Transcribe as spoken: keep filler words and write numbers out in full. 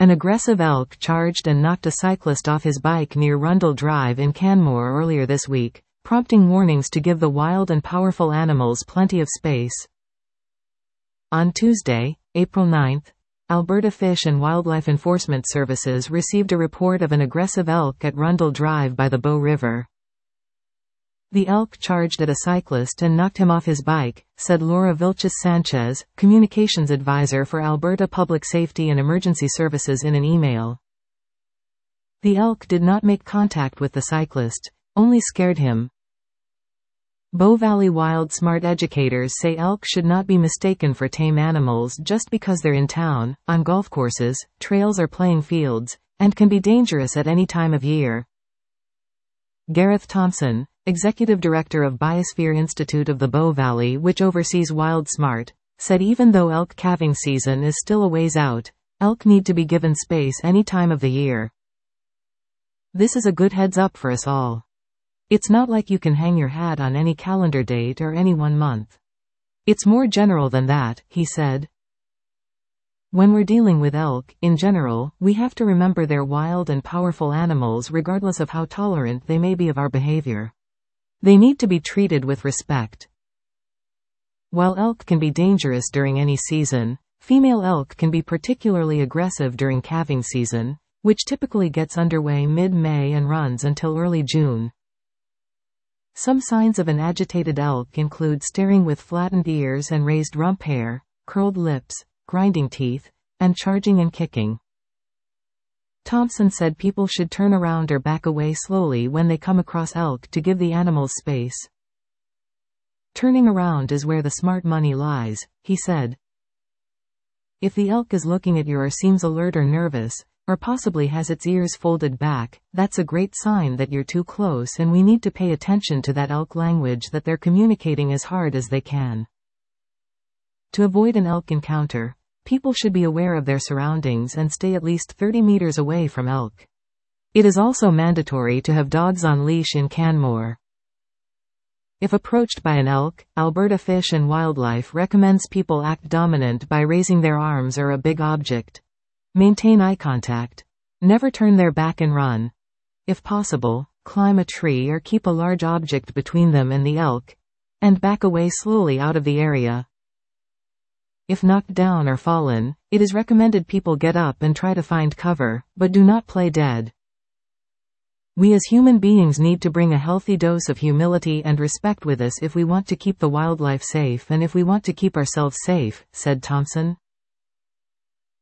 An aggressive elk charged and knocked a cyclist off his bike near Rundle Drive in Canmore earlier this week, prompting warnings to give the wild and powerful animals plenty of space. On Tuesday, April ninth, Alberta Fish and Wildlife Enforcement Services received a report of an aggressive elk at Rundle Drive by the Bow River. The elk charged at a cyclist and knocked him off his bike, said Laura Vilches Sanchez, communications advisor for Alberta Public Safety and Emergency Services in an email. The elk did not make contact with the cyclist, only scared him. Bow Valley Wild Smart educators say elk should not be mistaken for tame animals just because they're in town, on golf courses, trails or playing fields, and can be dangerous at any time of year. Gareth Thompson, executive director of Biosphere Institute of the Bow Valley, which oversees Wild Smart, said even though elk calving season is still a ways out, elk need to be given space any time of the year. This is a good heads up for us all. It's not like you can hang your hat on any calendar date or any one month. It's more general than that, he said. When we're dealing with elk, in general, we have to remember they're wild and powerful animals regardless of how tolerant they may be of our behavior. They need to be treated with respect. While elk can be dangerous during any season, female elk can be particularly aggressive during calving season, which typically gets underway mid-May and runs until early June. Some signs of an agitated elk include staring with flattened ears and raised rump hair, curled lips, grinding teeth, and charging and kicking. Thompson said people should turn around or back away slowly when they come across elk to give the animals space. Turning around is where the smart money lies, he said. If the elk is looking at you or seems alert or nervous, or possibly has its ears folded back, that's a great sign that you're too close and we need to pay attention to that elk language that they're communicating as hard as they can. To avoid an elk encounter, people should be aware of their surroundings and stay at least thirty meters away from elk. It is also mandatory to have dogs on leash in Canmore. If approached by an elk, Alberta Fish and Wildlife recommends people act dominant by raising their arms or a big object. Maintain eye contact. Never turn their back and run. If possible, climb a tree or keep a large object between them and the elk, and back away slowly out of the area. If knocked down or fallen, it is recommended people get up and try to find cover, but do not play dead. We as human beings need to bring a healthy dose of humility and respect with us if we want to keep the wildlife safe and if we want to keep ourselves safe, said Thompson.